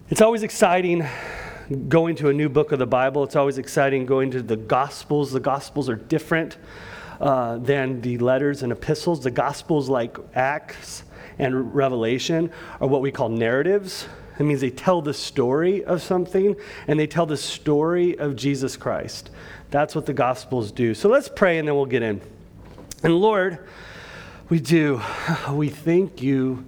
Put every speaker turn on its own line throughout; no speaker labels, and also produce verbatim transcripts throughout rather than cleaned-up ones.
It's always exciting going to a new book of the Bible. It's always exciting going to the Gospels. The Gospels are different uh, than the letters and epistles. The Gospels, like Acts and Revelation, are what we call narratives. It means they tell the story of something, and they tell the story of Jesus Christ. That's what the Gospels do. So let's pray, and then we'll get in. And Lord, we do. We thank you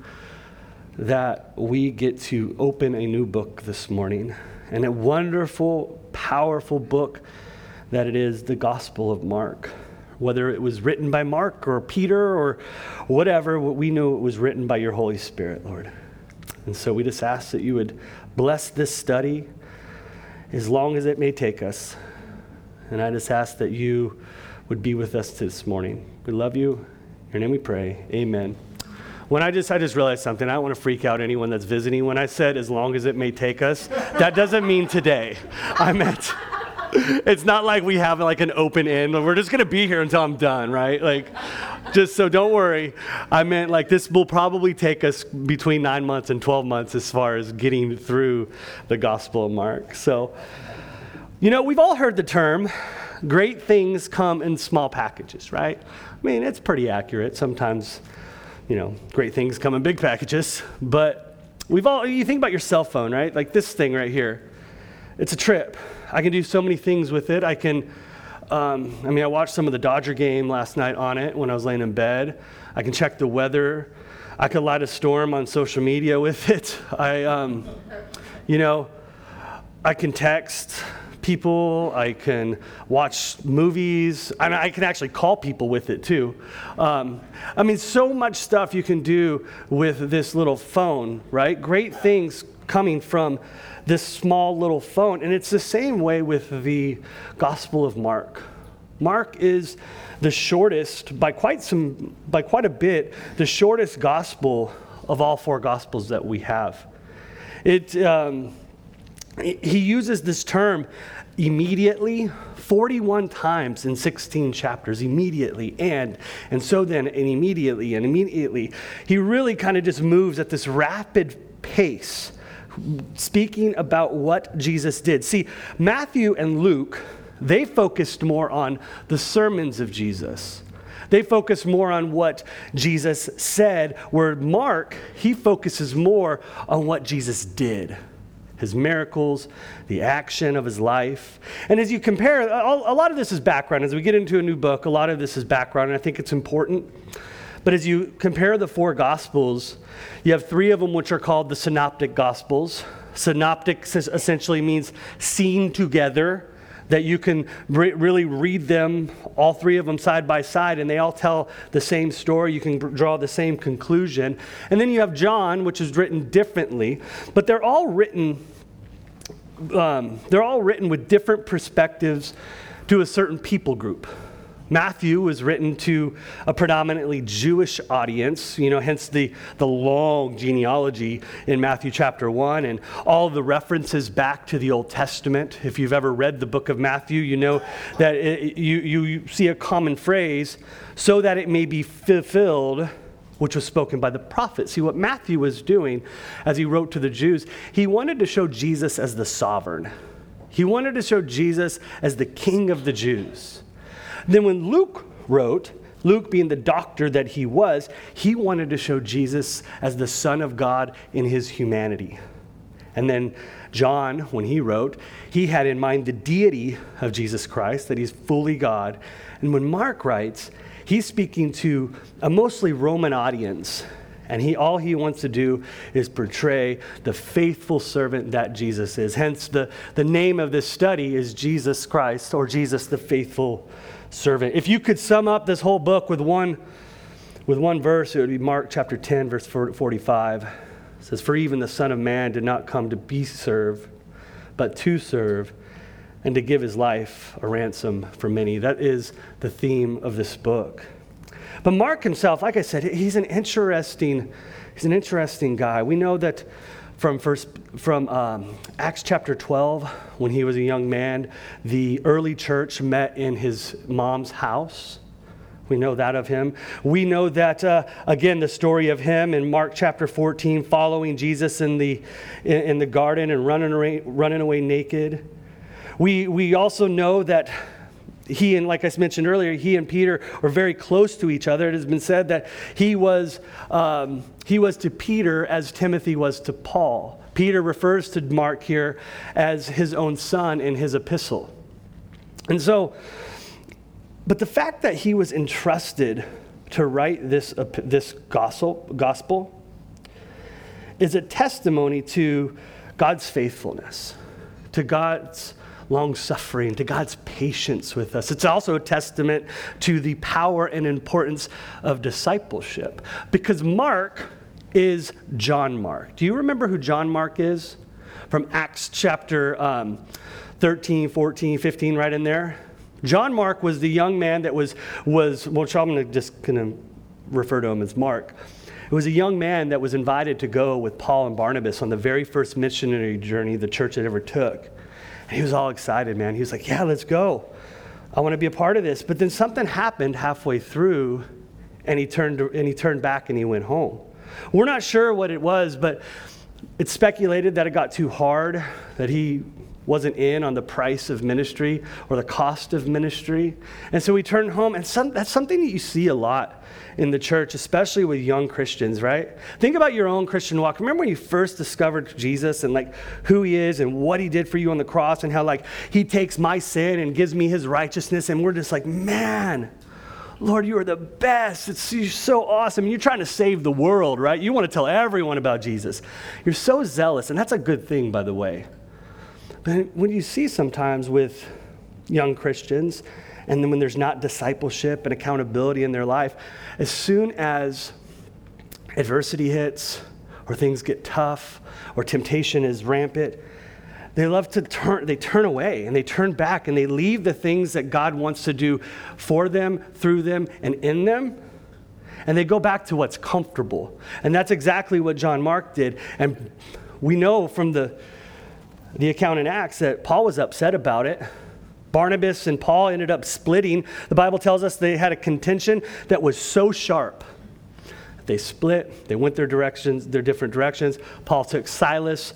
that we get to open a new book this morning, and a wonderful, powerful book that it is, the Gospel of Mark. Whether it was written by Mark or Peter or whatever, we know it was written by your Holy Spirit, Lord. And so we just ask that you would bless this study as long as it may take us. And I just ask that you would be with us this morning. We love you. In your name we pray. Amen. When I just I just realized something. I don't want to freak out anyone that's visiting. When I said as long as it may take us, that doesn't mean today. I meant it's not like we have like an open end. We're just going to be here until I'm done, right? Like, just so don't worry. I meant like this will probably take us between nine months and twelve months as far as getting through the Gospel of Mark. So, you know, we've all heard the term, great things come in small packages, right? I mean, it's pretty accurate. Sometimes, you know, great things come in big packages, but we've all, you think about your cell phone, right? Like this thing right here. It's a trip. I can do so many things with it. I can, um, I mean, I watched some of the Dodger game last night on it when I was laying in bed. I can check the weather. I could light a storm on social media with it. I, um, you know, I can text people. I can watch movies. And I can actually call people with it too. Um, I mean, so much stuff you can do with this little phone, right? Great things coming from this small little phone. And it's the same way with the Gospel of Mark. Mark is the shortest, by quite some, by quite a bit, the shortest gospel of all four gospels that we have. It, um, he uses this term immediately forty-one times in sixteen chapters, immediately, and, and so then, and immediately, and immediately. He really kind of just moves at this rapid pace, speaking about what Jesus did. See, Matthew and Luke, they focused more on the sermons of Jesus. They focused more on what Jesus said, where Mark, he focuses more on what Jesus did. His miracles, the action of his life. And as you compare, a lot of this is background. As we get into a new book, a lot of this is background, and I think it's important. But as you compare the four Gospels, you have three of them which are called the Synoptic Gospels. Synoptic essentially means seen together, that you can re- really read them, all three of them side by side, and they all tell the same story. You can draw the same conclusion. And then you have John, which is written differently, but they're all written, um, they're all written with different perspectives to a certain people group. Matthew was written to a predominantly Jewish audience, you know, hence the, the long genealogy in Matthew chapter one and all the references back to the Old Testament. If you've ever read the book of Matthew, you know that it, you, you see a common phrase, so that it may be fulfilled, which was spoken by the prophets. See, what Matthew was doing as he wrote to the Jews, he wanted to show Jesus as the sovereign. He wanted to show Jesus as the King of the Jews. Then when Luke wrote, Luke being the doctor that he was, he wanted to show Jesus as the Son of God in his humanity. And then John, when he wrote, he had in mind the deity of Jesus Christ, that he's fully God. And when Mark writes, he's speaking to a mostly Roman audience. And he all he wants to do is portray the faithful servant that Jesus is. Hence, the, the name of this study is Jesus Christ, or Jesus the faithful servant. If you could sum up this whole book with one, with one verse, it would be Mark chapter ten, verse forty-five. It says, "For even the Son of Man did not come to be served, but to serve, and to give his life a ransom for many." That is the theme of this book. But Mark himself, like I said, he's an interesting, he's an interesting guy. We know that from first from um, Acts chapter twelve, when he was a young man, the early church met in his mom's house, We know that of him. We know that, uh, again, the story of him in Mark chapter fourteen, following Jesus in the in, in the garden and running away, running away naked. We we also know that he and, like I mentioned earlier, he and Peter were very close to each other. It has been said that he was um, he was to Peter as Timothy was to Paul. Peter refers to Mark here as his own son in his epistle. And so, but the fact that he was entrusted to write this, uh, this gospel, gospel is a testimony to God's faithfulness, to God's long-suffering, to God's patience with us. It's also a testament to the power and importance of discipleship, because Mark is John Mark. Do you remember who John Mark is? From Acts chapter um, thirteen, fourteen, fifteen, right in there. John Mark was the young man that was, was well, I'm going to just going to refer to him as Mark. It was a young man that was invited to go with Paul and Barnabas on the very first missionary journey the church had ever took. And he was all excited, man. He was like, yeah, let's go. I want to be a part of this. But then something happened halfway through, and he turned and he turned back and he went home. We're not sure what it was, but it's speculated that it got too hard, that he wasn't in on the price of ministry or the cost of ministry. And so he turned home, and some, that's something that you see a lot in the church, especially with young Christians, right? Think about your own Christian walk. Remember when you first discovered Jesus and like who he is and what he did for you on the cross, and how like he takes my sin and gives me his righteousness, and we're just like, man, Lord, you are the best. It's you're so awesome. You're trying to save the world, right? You want to tell everyone about Jesus. You're so zealous, and that's a good thing, by the way. But when you see sometimes with young Christians, and then when there's not discipleship and accountability in their life, as soon as adversity hits, or things get tough, or temptation is rampant, they love to turn, they turn away and they turn back and they leave the things that God wants to do for them, through them, and in them. And they go back to what's comfortable. And that's exactly what John Mark did. And we know from the The account in Acts that Paul was upset about it. Barnabas and Paul ended up splitting. The Bible tells us they had a contention that was so sharp. They split. They went their directions, their different directions. Paul took Silas.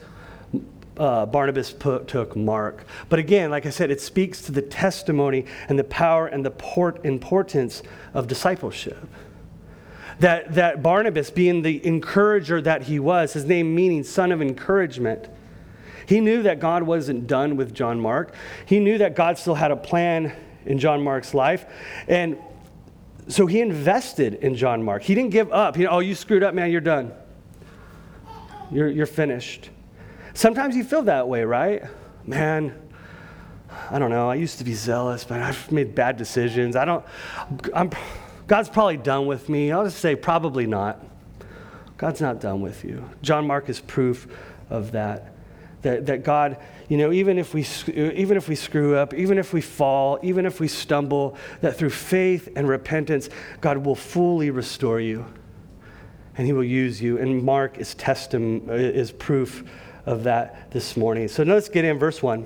Uh, Barnabas put, took Mark. But again, like I said, it speaks to the testimony and the power and the port, importance of discipleship. That, that Barnabas, being the encourager that he was, his name meaning son of encouragement, he knew that God wasn't done with John Mark. He knew that God still had a plan in John Mark's life. And so he invested in John Mark. He didn't give up. He, oh, you screwed up, man, you're done. You're, you're finished. Sometimes you feel that way, right? Man, I don't know. I used to be zealous, but I've made bad decisions. I don't, I'm, God's probably done with me. I'll just say probably not. God's not done with you. John Mark is proof of that. That, that God, you know, even if we even if we screw up, even if we fall, even if we stumble, that through faith and repentance, God will fully restore you, and He will use you. And Mark is testim is proof of that this morning. So let's get in verse one.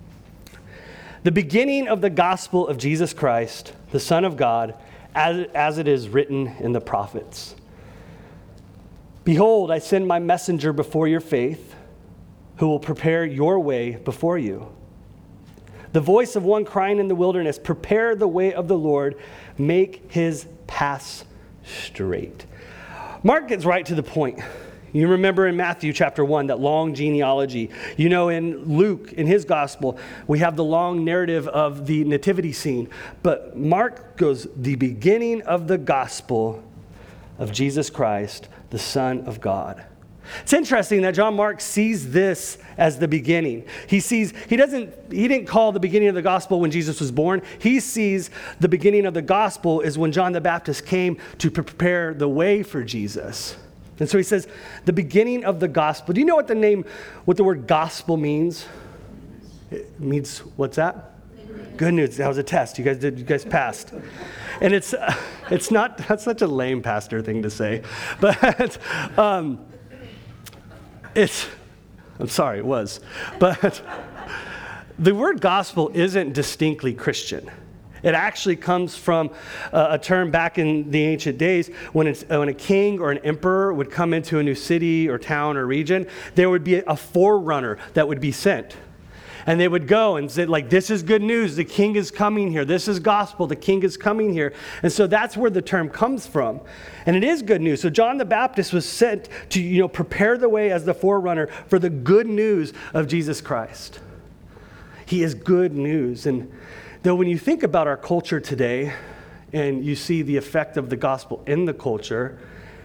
The beginning of the gospel of Jesus Christ, the Son of God, as as it is written in the prophets. Behold, I send my messenger before your faith, who will prepare your way before you. The voice of one crying in the wilderness, prepare the way of the Lord, make his paths straight. Mark gets right to the point. You remember in Matthew chapter one, that long genealogy. You know, in Luke, in his gospel, we have the long narrative of the nativity scene. But Mark goes, the beginning of the gospel of Jesus Christ, the Son of God. It's interesting that John Mark sees this as the beginning. He sees, he doesn't, he didn't call the beginning of the gospel when Jesus was born. He sees the beginning of the gospel is when John the Baptist came to prepare the way for Jesus. And so he says, the beginning of the gospel. Do you know what the name, what the word gospel means? It means, what's that? Good news. That was a test. You guys did. You guys passed. And it's, uh, it's not. That's such a lame pastor thing to say, but um, it's. I'm sorry, it was, but the word gospel isn't distinctly Christian. It actually comes from uh, a term back in the ancient days when, it's, when a king or an emperor would come into a new city or town or region, there would be a forerunner that would be sent. And they would go and say, like, this is good news. The king is coming here. This is gospel. The king is coming here. And so that's where the term comes from. And it is good news. So John the Baptist was sent to, you know, prepare the way as the forerunner for the good news of Jesus Christ. He is good news. And though when you think about our culture today and you see the effect of the gospel in the culture,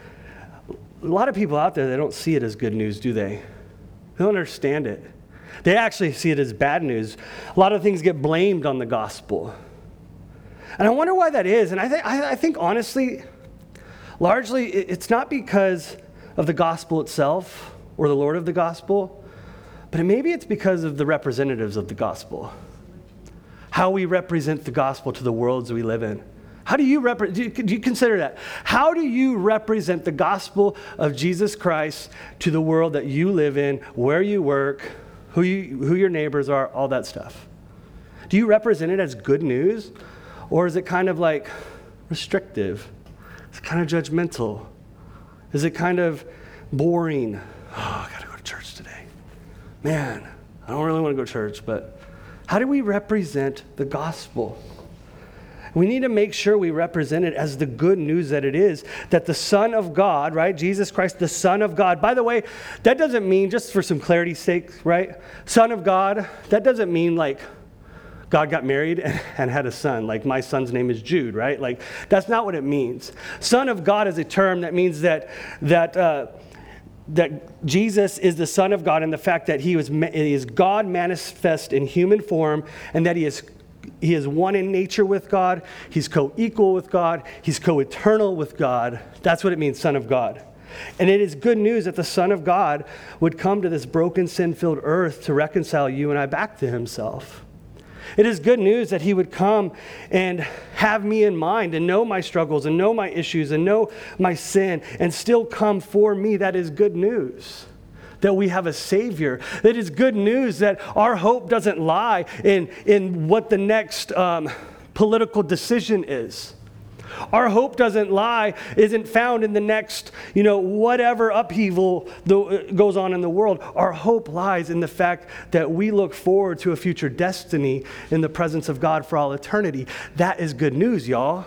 a lot of people out there, they don't see it as good news, do they? They don't understand it. They actually see it as bad news. A lot of things get blamed on the gospel. And I wonder why that is. And I, th- I think, honestly, largely it's not because of the gospel itself or the Lord of the gospel, but maybe it's because of the representatives of the gospel. How we represent the gospel to the worlds we live in. How do you, rep- do you, do you consider that? How do you represent the gospel of Jesus Christ to the world that you live in, where you work, Who you, who your neighbors are, all that stuff? Do you represent it as good news? Or is it kind of like restrictive? Is it kind of judgmental? Is it kind of boring? Oh, I got to go to church today. Man, I don't really want to go to church, but how do we represent the gospel? We need to make sure we represent it as the good news that it is, that the Son of God, right, Jesus Christ, the Son of God. By the way, that doesn't mean, just for some clarity's sake, right, Son of God, that doesn't mean like God got married and, and had a son, like my son's name is Jude, right? Like, that's not what it means. Son of God is a term that means that, that, uh, that Jesus is the Son of God, and the fact that he, was, he is God manifest in human form, and that he is He is one in nature with God. He's co-equal with God. He's co-eternal with God. That's what it means, Son of God. And it is good news that the Son of God would come to this broken, sin-filled earth to reconcile you and I back to himself. It is good news that he would come and have me in mind and know my struggles and know my issues and know my sin and still come for me. That is good news. That we have a Savior. It is good news that our hope doesn't lie in, in what the next um, political decision is. Our hope doesn't lie, isn't found in the next, you know, whatever upheaval the, goes on in the world. Our hope lies in the fact that we look forward to a future destiny in the presence of God for all eternity. That is good news, y'all.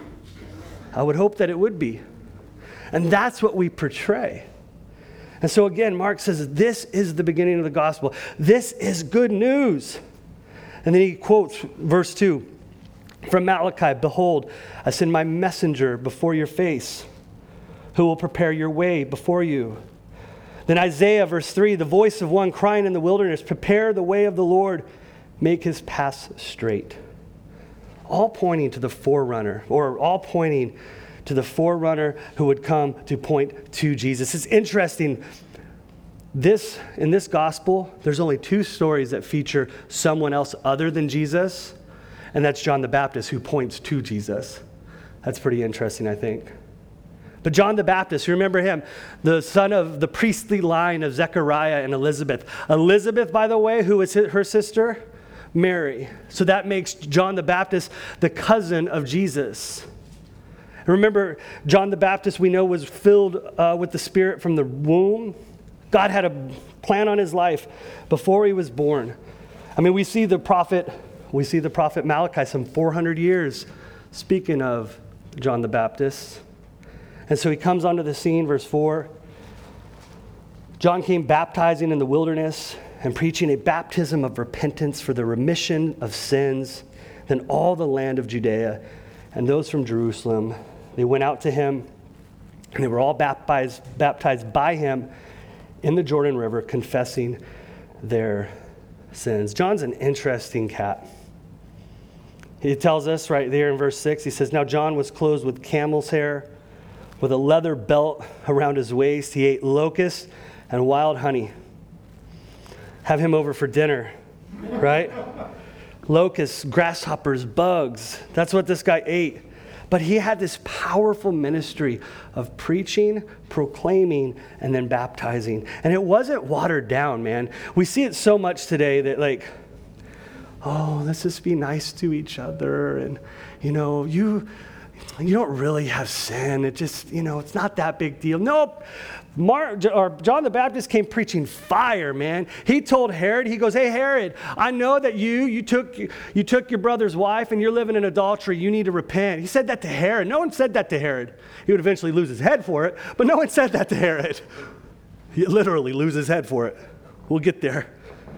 I would hope that it would be. And that's what we portray. And so again, Mark says, this is the beginning of the gospel. This is good news. And then he quotes verse two from Malachi, behold, I send my messenger before your face, who will prepare your way before you. Then Isaiah, verse three, the voice of one crying in the wilderness, prepare the way of the Lord, make his paths straight. All pointing to the forerunner, or all pointing to the forerunner who would come to point to Jesus. It's interesting. This, in this gospel, there's only two stories that feature someone else other than Jesus, and that's John the Baptist, who points to Jesus. That's pretty interesting, I think. But John the Baptist, you remember him, the son of the priestly line of Zechariah and Elizabeth. Elizabeth, by the way, who was her sister? Mary. So that makes John the Baptist the cousin of Jesus. Remember, John the Baptist, we know, was filled uh, with the Spirit from the womb. God had a plan on his life before he was born. I mean, we see the prophet, we see the prophet Malachi some four hundred years speaking of John the Baptist. And so he comes onto the scene, verse four. John came baptizing in the wilderness and preaching a baptism of repentance for the remission of sins. Then all the land of Judea and those from Jerusalem, they went out to him, and they were all baptized, baptized by him in the Jordan River, confessing their sins. John's an interesting cat. He tells us right there in verse six, he says, now John was clothed with camel's hair, with a leather belt around his waist. He ate locusts and wild honey. Have him over for dinner, right? Locusts, grasshoppers, bugs. That's what this guy ate. But he had this powerful ministry of preaching, proclaiming, and then baptizing. And it wasn't watered down, man. We see it so much today that, like, oh, let's just be nice to each other. And, you know, you, you don't really have sin. It just, you know, it's not that big deal. Nope. Mark, or John the Baptist came preaching fire, man. He told Herod, he goes, hey, Herod, I know that you, you took, you took your brother's wife and you're living in adultery. You need to repent. He said that to Herod. No one said that to Herod. He would eventually lose his head for it, but no one said that to Herod. He literally lose his head for it. We'll get there.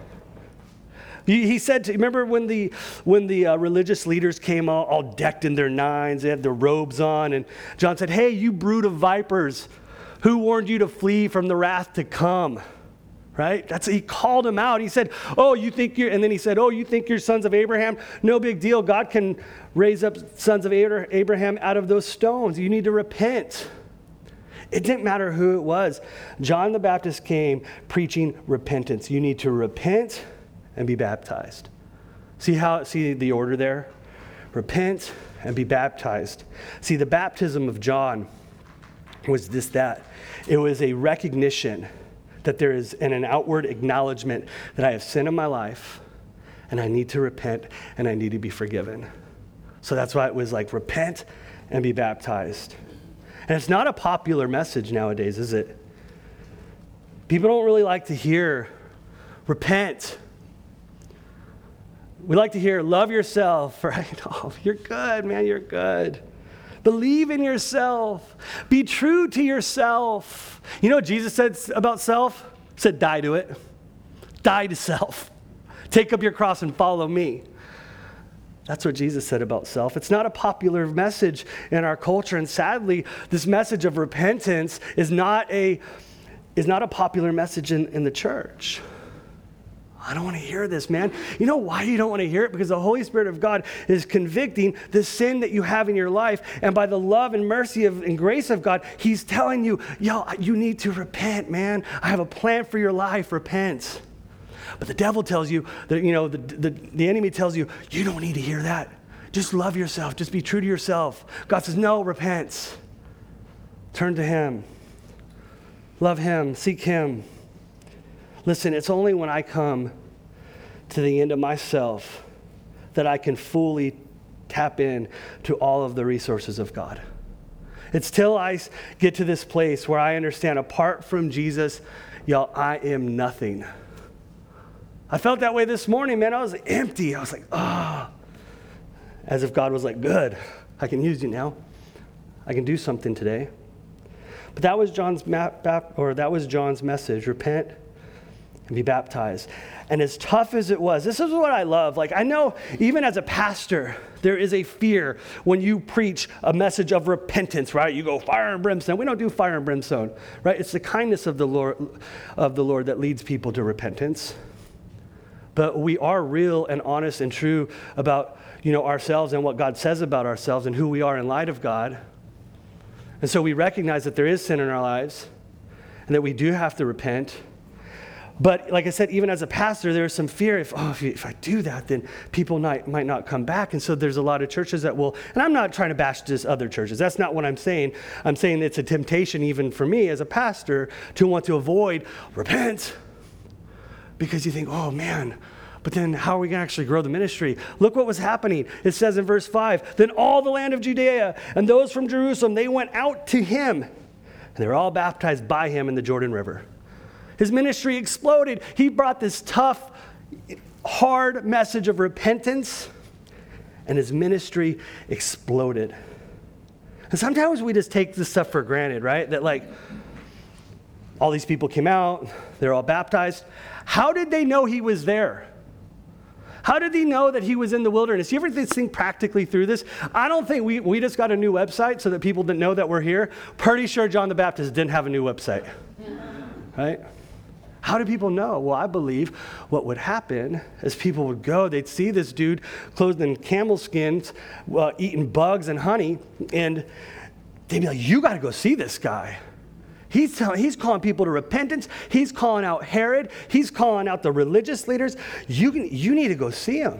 He said, to, remember when the when the uh, religious leaders came all, all decked in their nines, they had their robes on, and John said, hey, you brood of vipers, who warned you to flee from the wrath to come? Right? That's he called him out. He said, oh, you think you're, and then he said, oh, you think you're sons of Abraham? No big deal. God can raise up sons of Abraham out of those stones. You need to repent. It didn't matter who it was. John the Baptist came preaching repentance. You need to repent and be baptized. See how, see the order there? Repent and be baptized. See, the baptism of John was this, that. It was a recognition that there is and an outward acknowledgement that I have sin in my life and I need to repent and I need to be forgiven. So that's why it was like repent and be baptized. And it's not a popular message nowadays, is it? People don't really like to hear repent. We like to hear love yourself, right? Oh, you're good, man, you're good. Believe in yourself. Be true to yourself. You know what Jesus said about self? He said, die to it. Die to self. Take up your cross and follow me. That's what Jesus said about self. It's not a popular message in our culture. And sadly, this message of repentance is not a, is not a popular message in, in the church. I don't want to hear this, man. You know why you don't want to hear it? Because the Holy Spirit of God is convicting the sin that you have in your life. And by the love and mercy of, and grace of God, he's telling you, yo, you need to repent, man. I have a plan for your life. Repent. But the devil tells you, that, you know, the, the, the enemy tells you, you don't need to hear that. Just love yourself. Just be true to yourself. God says, no, repent. Turn to him. Love him. Seek him. Listen, it's only when I come to the end of myself that I can fully tap in to all of the resources of God. It's till I get to this place where I understand apart from Jesus, y'all, I am nothing. I felt that way this morning, man. I was empty. I was like, ah. Oh. As if God was like, good, I can use you now. I can do something today. But that was John's map, or that was John's message. Repent and be baptized. And as tough as it was, this is what I love. Like, I know even as a pastor, there is a fear when you preach a message of repentance, right? You go fire and brimstone. We don't do fire and brimstone, right? It's the kindness of the Lord, of the Lord that leads people to repentance. But we are real and honest and true about, you know, ourselves and what God says about ourselves and who we are in light of God. And so we recognize that there is sin in our lives and that we do have to repent. But like I said, even as a pastor, there's some fear. If, oh, if, if I do that, then people might, might not come back. And so there's a lot of churches that will, and I'm not trying to bash just other churches. That's not what I'm saying. I'm saying it's a temptation even for me as a pastor to want to avoid repent. Because you think, oh man, but then how are we going to actually grow the ministry? Look what was happening. It says in verse five, then all the land of Judea and those from Jerusalem, they went out to him. And they were all baptized by him in the Jordan River. His ministry exploded. He brought this tough, hard message of repentance, and his ministry exploded. And sometimes we just take this stuff for granted, right? That like, all these people came out, they're all baptized. How did they know he was there? How did he know that he was in the wilderness? You ever think practically through this? I don't think we, we just got a new website so that people didn't know that we're here. Pretty sure John the Baptist didn't have a new website, right? How do people know? Well, I believe what would happen is people would go, they'd see this dude clothed in camel skins, uh, eating bugs and honey, and they'd be like, you got to go see this guy. He's, telling, he's calling people to repentance. He's calling out Herod. He's calling out the religious leaders. You, can, you need to go see him.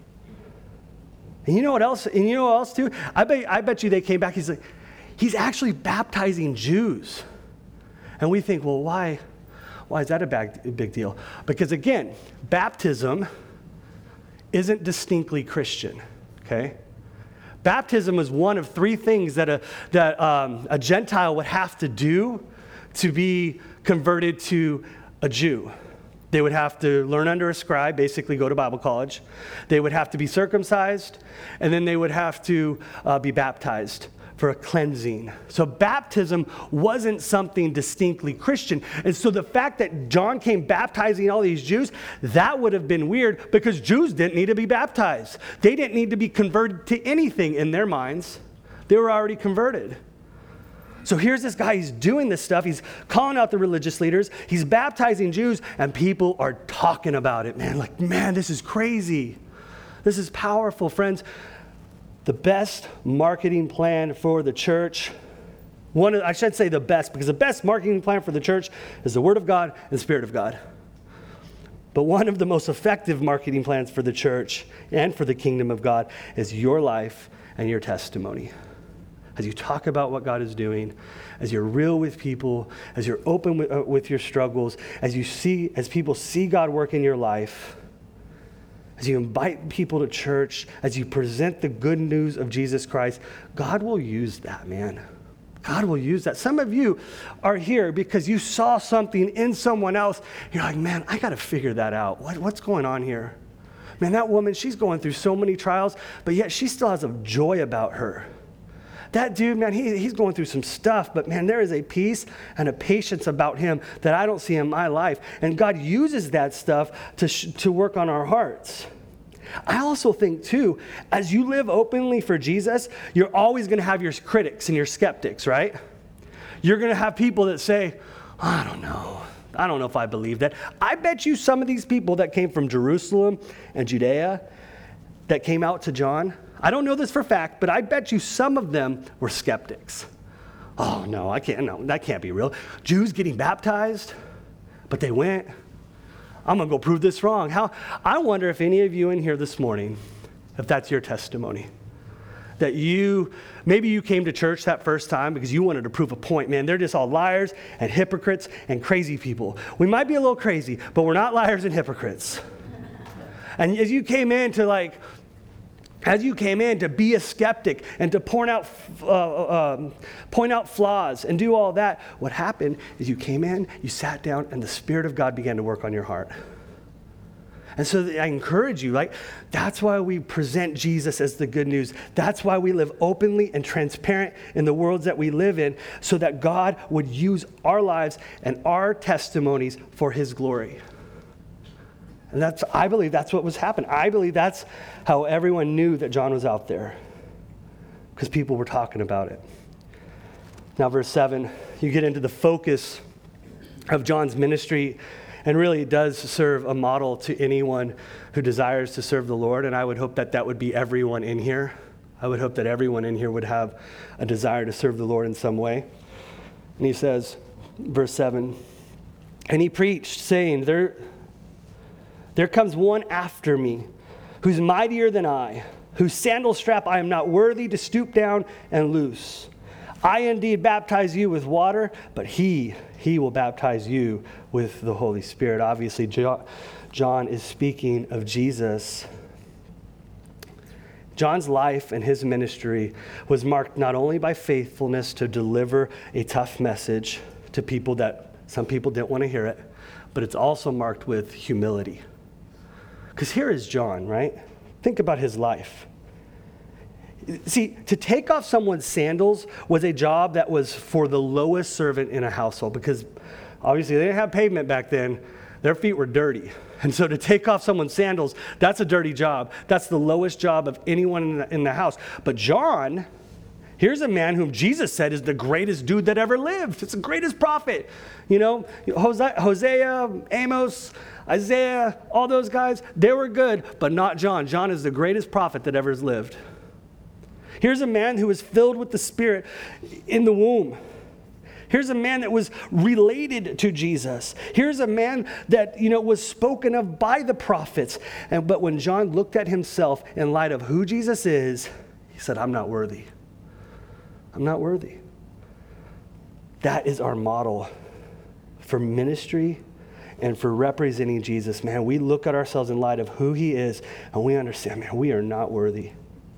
And you know what else? And you know what else too? I bet, I bet you they came back. He's like, he's actually baptizing Jews. And we think, well, why? Why is that a big, big deal? Because again, baptism isn't distinctly Christian, okay? Baptism is one of three things that a, that um, a Gentile would have to do to be converted to a Jew. They would have to learn under a scribe, basically go to Bible college. They would have to be circumcised, and then they would have to uh, be baptized for a cleansing. So baptism wasn't something distinctly Christian. And so the fact that John came baptizing all these Jews, that would have been weird because Jews didn't need to be baptized. They didn't need to be converted to anything in their minds. They were already converted. So here's this guy, he's doing this stuff. He's calling out the religious leaders. He's baptizing Jews, and people are talking about it, man. Like, man, this is crazy. This is powerful, friends. The best marketing plan for the church, one of, I should say the best, because the best marketing plan for the church is the Word of God and the Spirit of God. But one of the most effective marketing plans for the church and for the kingdom of God is your life and your testimony. As you talk about what God is doing, as you're real with people, as you're open with, uh, with your struggles, as you see, as people see God work in your life, as you invite people to church, as you present the good news of Jesus Christ, God will use that, man. God will use that. Some of you are here because you saw something in someone else. You're like, man, I got to figure that out. What, what's going on here? Man, that woman, she's going through so many trials, but yet she still has a joy about her. That dude, man, he, he's going through some stuff, but man, there is a peace and a patience about him that I don't see in my life. And God uses that stuff to, sh- to work on our hearts. I also think, too, as you live openly for Jesus, you're always going to have your critics and your skeptics, right? You're going to have people that say, I don't know. I don't know if I believe that. I bet you some of these people that came from Jerusalem and Judea that came out to John, I don't know this for a fact, but I bet you some of them were skeptics. Oh, no, I can't, no, that can't be real. Jews getting baptized, but they went. I'm going to go prove this wrong. How? I wonder if any of you in here this morning, if that's your testimony, that you, maybe you came to church that first time because you wanted to prove a point. Man, they're just all liars and hypocrites and crazy people. We might be a little crazy, but we're not liars and hypocrites. And as you came in to like, As you came in to be a skeptic and to point out, uh, um, point out flaws and do all that, what happened is you came in, you sat down, and the Spirit of God began to work on your heart. And so I encourage you, like, that's why we present Jesus as the good news. That's why we live openly and transparent in the worlds that we live in, so that God would use our lives and our testimonies for His glory. And that's, I believe that's what was happening. I believe that's how everyone knew that John was out there, because people were talking about it. Now, verse seven, you get into the focus of John's ministry, and really it does serve a model to anyone who desires to serve the Lord, and I would hope that that would be everyone in here. I would hope that everyone in here would have a desire to serve the Lord in some way. And he says, verse seven, and he preached, saying, there... There comes one after me, who's mightier than I, whose sandal strap I am not worthy to stoop down and loose. I indeed baptize you with water, but he, he will baptize you with the Holy Spirit. Obviously, John is speaking of Jesus. John's life and his ministry was marked not only by faithfulness to deliver a tough message to people that some people didn't want to hear it, but it's also marked with humility. Because here is John, right? Think about his life. See, to take off someone's sandals was a job that was for the lowest servant in a household, because obviously they didn't have pavement back then. Their feet were dirty. And so to take off someone's sandals, that's a dirty job. That's the lowest job of anyone in the, in the house. But John, here's a man whom Jesus said is the greatest dude that ever lived. It's the greatest prophet. You know, Hosea, Amos, Isaiah, all those guys, they were good, but not John. John is the greatest prophet that ever has lived. Here's a man who was filled with the Spirit in the womb. Here's a man that was related to Jesus. Here's a man that, you know, was spoken of by the prophets. And but when John looked at himself in light of who Jesus is, he said, I'm not worthy. I'm not worthy. That is our model for ministry and for representing Jesus. Man, we look at ourselves in light of who he is, and we understand, man, we are not worthy.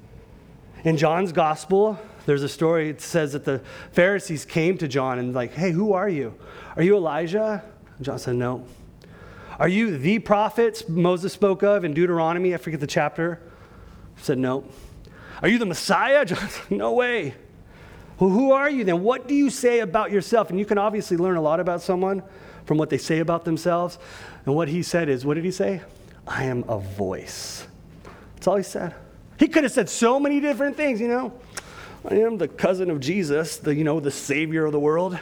In John's gospel, there's a story. It says that the Pharisees came to John and like, hey, who are you? Are you Elijah? And John said, no. Are you the prophets Moses spoke of in Deuteronomy? I forget the chapter. He said, no. Are you the Messiah? John said, no way. Well, who are you then? What do you say about yourself? And you can obviously learn a lot about someone from what they say about themselves. And what he said is, what did he say? I am a voice. That's all he said. He could have said so many different things, you know. I am the cousin of Jesus, the, you know, the savior of the world.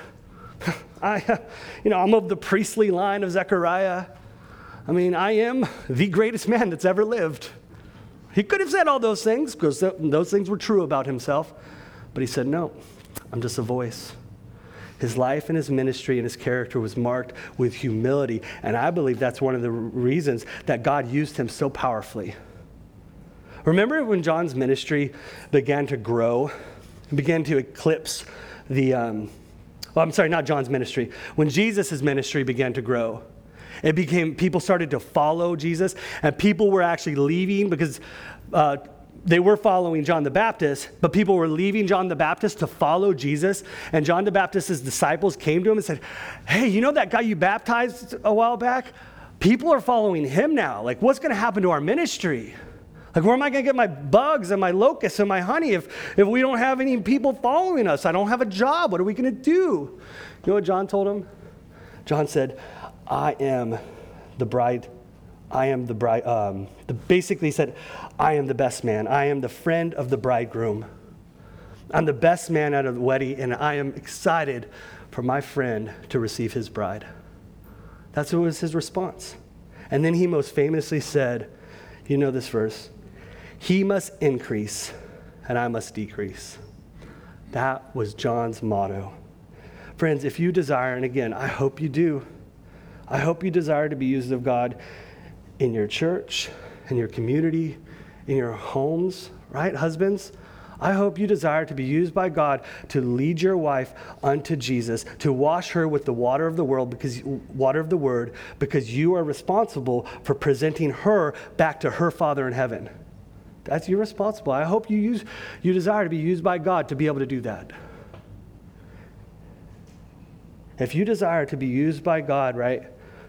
I, you know, I'm of the priestly line of Zechariah. I mean, I am the greatest man that's ever lived. He could have said all those things because th- those things were true about himself. But he said, no, I'm just a voice. His life and his ministry and his character was marked with humility. And I believe that's one of the reasons that God used him so powerfully. Remember when John's ministry began to grow, began to eclipse the, um, well, I'm sorry, not John's ministry. When Jesus' ministry began to grow, it became, people started to follow Jesus, and people were actually leaving because uh, they were following John the Baptist, but people were leaving John the Baptist to follow Jesus. And John the Baptist's disciples came to him and said, hey, you know that guy you baptized a while back? People are following him now. Like, what's going to happen to our ministry? Like, where am I going to get my bugs and my locusts and my honey if, if we don't have any people following us? I don't have a job. What are we going to do? You know what John told him? John said, I am the bride. I am the bride. Um, the, basically said, I am the best man. I am the friend of the bridegroom. I'm the best man at a wedding, and I am excited for my friend to receive his bride. That's what was his response. And then he most famously said, you know this verse, he must increase and I must decrease. That was John's motto. Friends, if you desire, and again, I hope you do, I hope you desire to be used of God in your church, in your community, in your homes, right? Husbands, I hope you desire to be used by God to lead your wife unto Jesus, to wash her with the water of the world, because water of the word, because you are responsible for presenting her back to her Father in heaven. That's your responsible. I hope you use you desire to be used by God to be able to do that. If you desire to be used by God, right,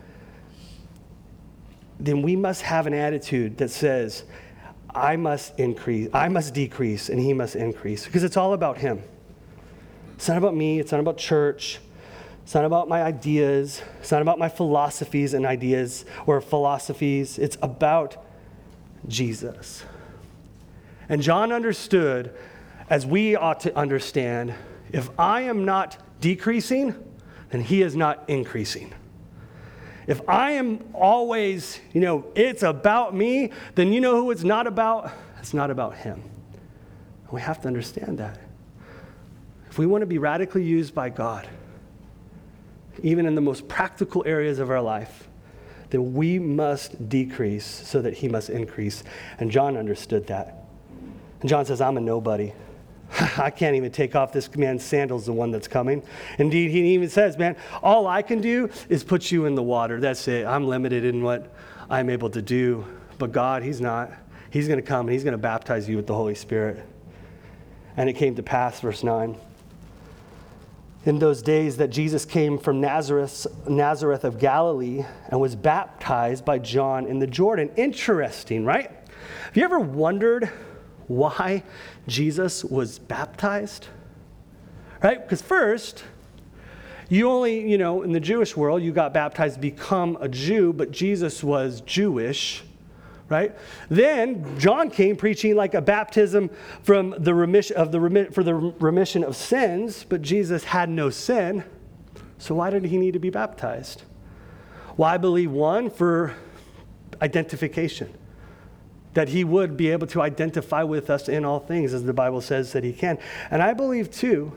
then we must have an attitude that says, I must increase, I must decrease, and he must increase. Because it's all about him. It's not about me. It's not about church. It's not about my ideas. It's not about my philosophies and ideas or philosophies. It's about Jesus. And John understood, as we ought to understand, if I am not decreasing, then he is not increasing. If I am always, you know, it's about me, then you know who it's not about? It's not about him. We have to understand that. If we want to be radically used by God, even in the most practical areas of our life, then we must decrease so that he must increase. And John understood that. And John says, I'm a nobody. I can't even take off this man's sandals, the one that's coming. Indeed, he even says, man, all I can do is put you in the water. That's it. I'm limited in what I'm able to do. But God, he's not. He's going to come and he's going to baptize you with the Holy Spirit. And it came to pass, verse nine. In those days that Jesus came from Nazareth, Nazareth of Galilee and was baptized by John in the Jordan. Interesting, right? Have you ever wondered why Jesus was baptized? Right? Because first, you only, you know, in the Jewish world, you got baptized to become a Jew, but Jesus was Jewish, right? Then John came preaching like a baptism from the remission of the remi- for the remission of sins, but Jesus had no sin. So why did he need to be baptized? Well, I believe one, for identification. That he would be able to identify with us in all things, as the Bible says that he can. And I believe, too,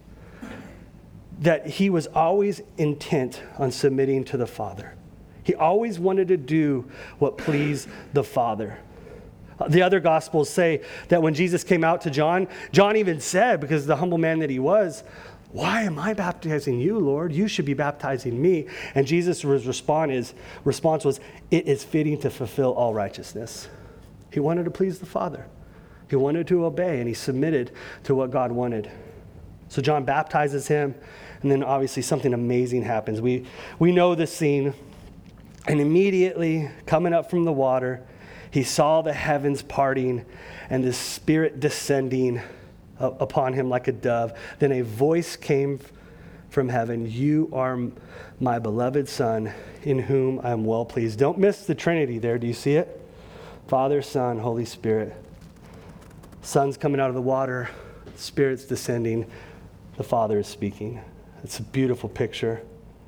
that he was always intent on submitting to the Father. He always wanted to do what pleased the Father. The other Gospels say that when Jesus came out to John, John even said, because the humble man that he was, Why am I baptizing you, Lord? You should be baptizing me. And Jesus' response, is, response was, it is fitting to fulfill all righteousness. He wanted to please the Father. He wanted to obey, and he submitted to what God wanted. So John baptizes him, and then obviously something amazing happens. We, we know this scene. And immediately, coming up from the water, he saw the heavens parting and the Spirit descending upon him like a dove. Then a voice came from heaven, you are my beloved Son, in whom I am well pleased. Don't miss the Trinity there. Do you see it? Father, Son, Holy Spirit. Son's coming out of the water. Spirit's descending. The Father is speaking. It's a beautiful picture.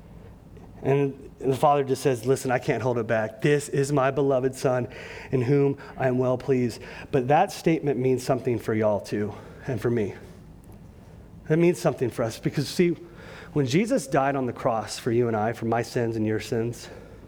And the Father just says, listen, I can't hold it back. This is my beloved Son, in whom I am well pleased. But that statement means something for y'all too. And for me. That means something for us because, see, when Jesus died on the cross for you and I, for my sins and your sins,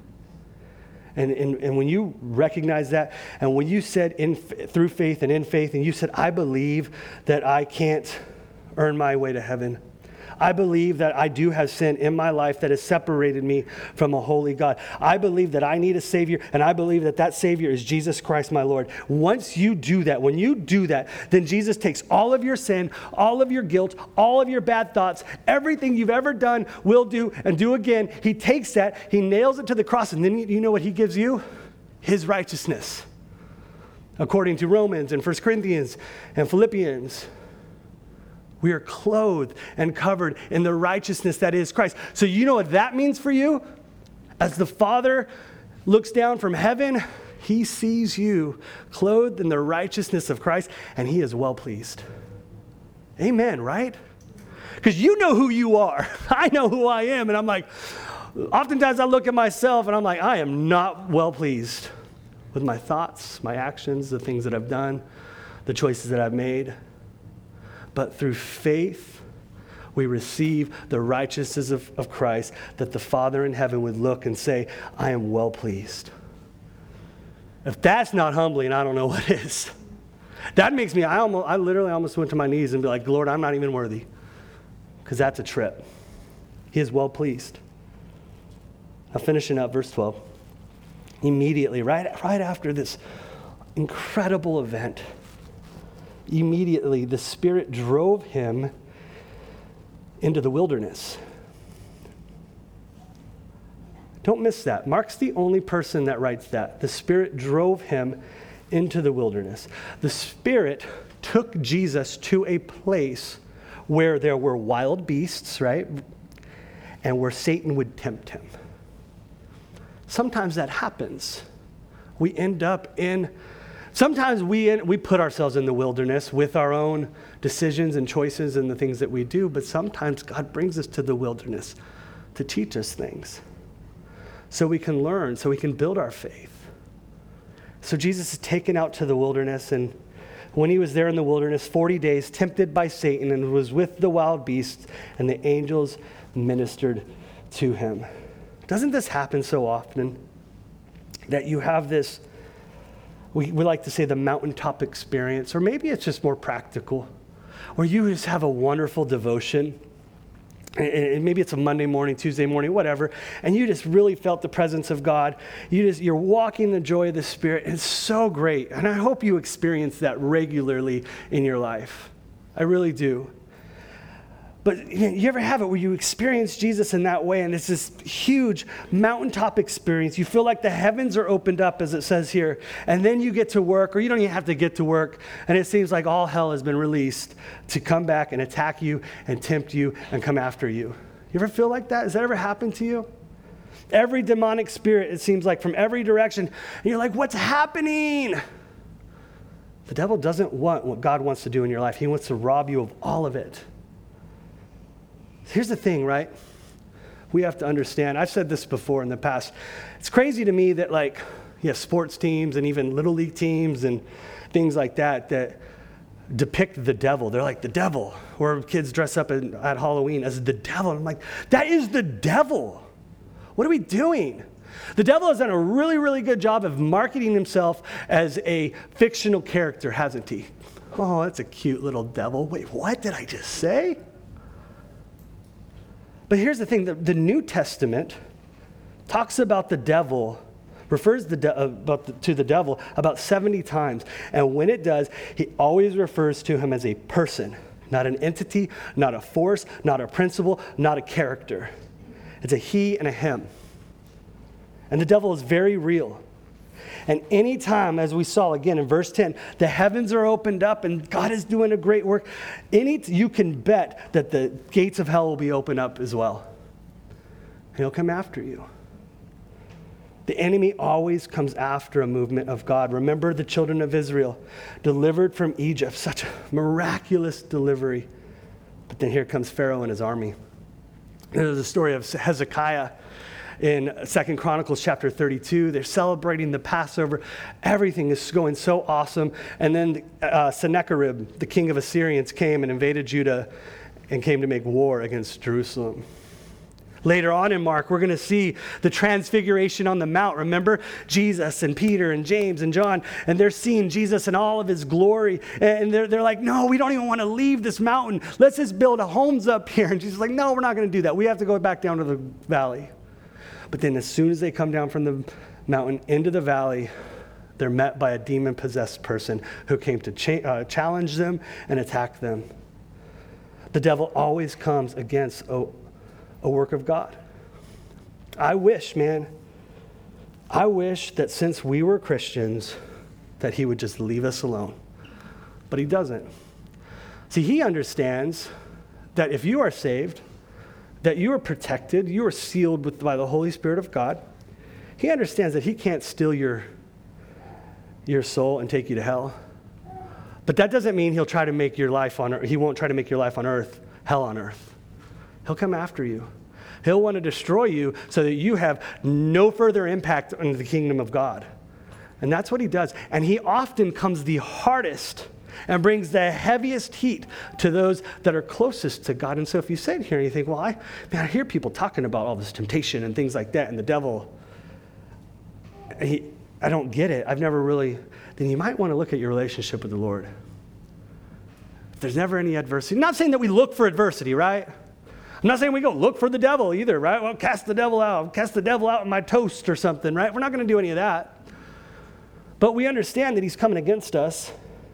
and, and, and when you recognize that, and when you said in through faith and in faith, and you said, I believe that I can't earn my way to heaven. I believe that I do have sin in my life that has separated me from a holy God. I believe that I need a Savior, and I believe that that Savior is Jesus Christ, my Lord. Once you do that, when you do that, then Jesus takes all of your sin, all of your guilt, all of your bad thoughts, everything you've ever done, will do, and do again. He takes that, he nails it to the cross, and then you know what he gives you? His righteousness. According to Romans and First Corinthians and Philippians, we are clothed and covered in the righteousness that is Christ. So you know what that means for you? As the Father looks down from heaven, he sees you clothed in the righteousness of Christ, and he is well pleased. Amen, right? Because you know who you are. I know who I am, and I'm like, oftentimes I look at myself, and I'm like, I am not well pleased with my thoughts, my actions, the things that I've done, the choices that I've made. But through faith, we receive the righteousness of, of Christ, that the Father in heaven would look and say, I am well pleased. If that's not humbling, I don't know what is. That makes me, I, almost, I literally almost went to my knees and be like, Lord, I'm not even worthy. Because that's a trip. He is well pleased. Now finishing up verse twelve. Immediately, right, right after this incredible event, immediately, the Spirit drove him into the wilderness. Don't miss that. Mark's the only person that writes that. The Spirit drove him into the wilderness. The Spirit took Jesus to a place where there were wild beasts, right? And where Satan would tempt him. Sometimes that happens. We end up in Sometimes we we put ourselves in the wilderness with our own decisions and choices and the things that we do, but sometimes God brings us to the wilderness to teach us things so we can learn, so we can build our faith. So Jesus is taken out to the wilderness, and when he was there in the wilderness, forty days, tempted by Satan, and was with the wild beasts, and the angels ministered to him. Doesn't this happen so often that you have this, We, we like to say the mountaintop experience, or maybe it's just more practical, where you just have a wonderful devotion, and, and maybe it's a Monday morning, Tuesday morning, whatever, and you just really felt the presence of God. You just, you're walking in the joy of the Spirit. It's so great, and I hope you experience that regularly in your life. I really do. But you ever have it where you experience Jesus in that way, and it's this huge mountaintop experience. You feel like the heavens are opened up, as it says here, and then you get to work, or you don't even have to get to work, and it seems like all hell has been released to come back and attack you and tempt you and come after you. You ever feel like that? Has that ever happened to you? Every demonic spirit, it seems like, from every direction, and you're like, what's happening? The devil doesn't want what God wants to do in your life. He wants to rob you of all of it. Here's the thing, right? We have to understand. I've said this before in the past. It's crazy to me that, like, you have sports teams and even little league teams and things like that that depict the devil. They're like the devil. Or kids dress up at, at Halloween as the devil. I'm like, that is the devil. What are we doing? The devil has done a really, really good job of marketing himself as a fictional character, hasn't he? Oh, that's a cute little devil. Wait, what did I just say? But here's the thing, the, the New Testament talks about the devil, refers the de- about the, to the devil about seventy times. And when it does, he always refers to him as a person, not an entity, not a force, not a principle, not a character. It's a he and a him. And the devil is very real. And anytime, as we saw again in verse ten, the heavens are opened up and God is doing a great work, any you can bet that the gates of hell will be opened up as well. And he'll come after you. The enemy always comes after a movement of God. Remember the children of Israel, delivered from Egypt, such a miraculous delivery. But then here comes Pharaoh and his army. There's a story of Hezekiah in Second Chronicles chapter thirty-two. They're celebrating the Passover. Everything is going so awesome. And then uh, Sennacherib, the king of Assyrians, came and invaded Judah and came to make war against Jerusalem. Later on in Mark, we're going to see the transfiguration on the mount. Remember Jesus and Peter and James and John, and they're seeing Jesus in all of his glory. And they're, they're like, no, we don't even want to leave this mountain. Let's just build a homes up here. And Jesus is like, no, we're not going to do that. We have to go back down to the valley. But then as soon as they come down from the mountain into the valley, they're met by a demon-possessed person who came to cha- uh, challenge them and attack them. The devil always comes against a, a work of God. I wish, man, I wish that since we were Christians, that he would just leave us alone. But he doesn't. See, he understands that if you are saved, that you are protected, you are sealed with, by the Holy Spirit of God. He understands that he can't steal your, your soul and take you to hell. But that doesn't mean he'll try to make your life on earth, he won't try to make your life on earth, hell on earth. He'll come after you. He'll want to destroy you so that you have no further impact on the kingdom of God. And that's what he does. And he often comes the hardest and brings the heaviest heat to those that are closest to God. And so if you sit here and you think, well, I, man, I hear people talking about all this temptation and things like that, and the devil, he, I don't get it. I've never really, then you might want to look at your relationship with the Lord. If there's never any adversity, I'm not saying that we look for adversity, right? I'm not saying we go look for the devil either, right? Well, cast the devil out, cast the devil out in my toast or something, right? We're not going to do any of that. But we understand that he's coming against us.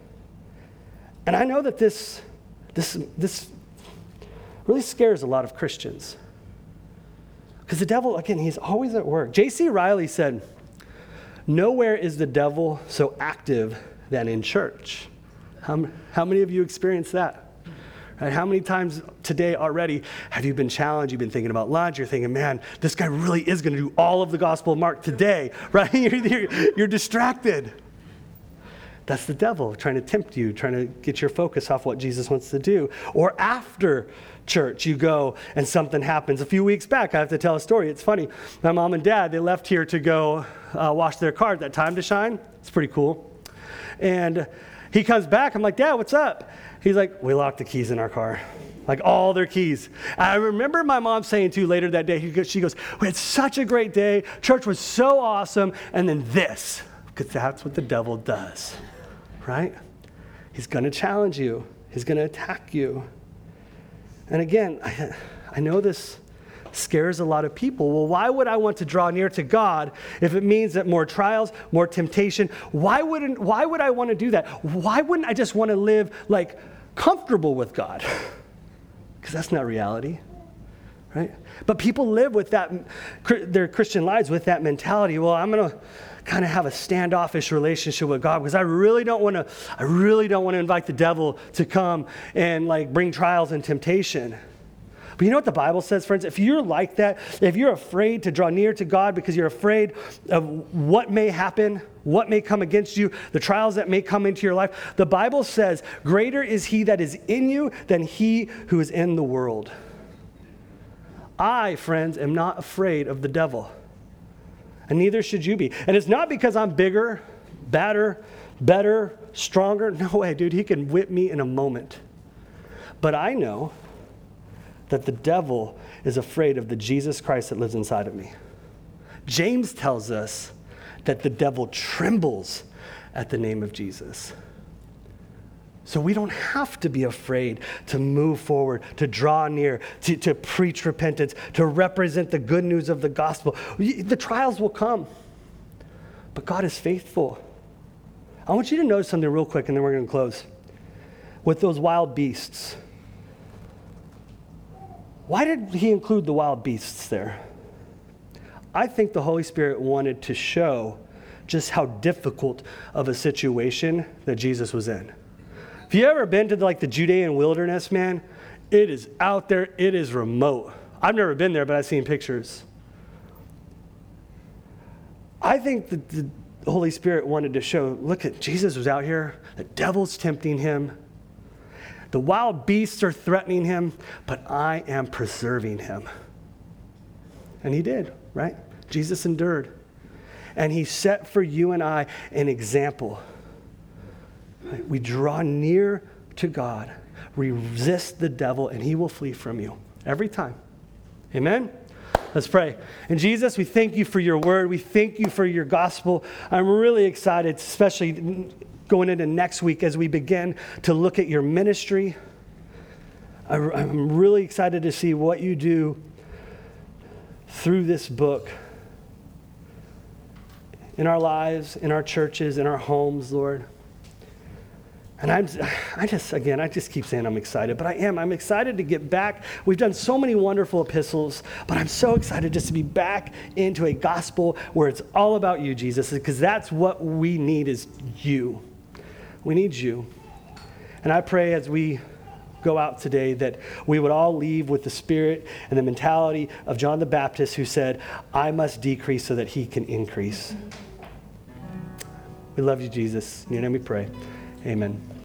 And I know that this, this, this really scares a lot of Christians. Because the devil, again, he's always at work. J C Riley said, nowhere is the devil so active than in church. How, how many of you experienced that? Right? How many times today already have you been challenged? You've been thinking about lunch. You're thinking, man, this guy really is going to do all of the Gospel of Mark today, right? You're, you're, you're distracted. That's the devil trying to tempt you, trying to get your focus off what Jesus wants to do. Or after church, you go and something happens. A few weeks back, I have to tell a story. It's funny. My mom and dad, they left here to go uh, wash their car at that time to shine. It's pretty cool. And he comes back. I'm like, Dad, what's up? He's like, we locked the keys in our car. Like all their keys. I remember my mom saying to later that day, he goes, she goes, we had such a great day. Church was so awesome. And then this, because that's what the devil does. Right? He's going to challenge you. He's going to attack you. And again, I, I know this scares a lot of people. Well, why would I want to draw near to God if it means that more trials, more temptation? Why wouldn't? Why would I want to do that? Why wouldn't I just want to live like comfortable with God? Because that's not reality. Right? But people live with that, their Christian lives with that mentality. Well, I'm going to kind of have a standoffish relationship with God because I really don't want to, I really don't want to invite the devil to come and like bring trials and temptation. But you know what the Bible says, friends? If you're like that, if you're afraid to draw near to God because you're afraid of what may happen, what may come against you, the trials that may come into your life, the Bible says, greater is he that is in you than he who is in the world. I, friends, am not afraid of the devil. And neither should you be. And it's not because I'm bigger, badder, better, stronger. No way, dude. He can whip me in a moment. But I know that the devil is afraid of the Jesus Christ that lives inside of me. James tells us that the devil trembles at the name of Jesus. So we don't have to be afraid to move forward, to draw near, to, to preach repentance, to represent the good news of the gospel. The trials will come, but God is faithful. I want you to notice something real quick, and then we're going to close. With those wild beasts, why did he include the wild beasts there? I think the Holy Spirit wanted to show just how difficult of a situation that Jesus was in. If you ever been to like the Judean wilderness, man, it is out there, it is remote. I've never been there, but I've seen pictures. I think that the Holy Spirit wanted to show, look at Jesus was out here, the devil's tempting him, the wild beasts are threatening him, but I am preserving him. And he did, right? Jesus endured. And he set for you and I an example. We draw near to God, resist the devil, and he will flee from you every time. Amen? Let's pray. And Jesus, we thank you for your word. We thank you for your gospel. I'm really excited, especially going into next week as we begin to look at your ministry. I'm really excited to see what you do through this book in our lives, in our churches, in our homes, Lord. And I'm, I just, again, I just keep saying I'm excited, but I am. I'm excited to get back. We've done so many wonderful epistles, but I'm so excited just to be back into a gospel where it's all about you, Jesus, because that's what we need is you. We need you. And I pray as we go out today that we would all leave with the spirit and the mentality of John the Baptist who said, I must decrease so that he can increase. We love you, Jesus. In your name we pray. Amen.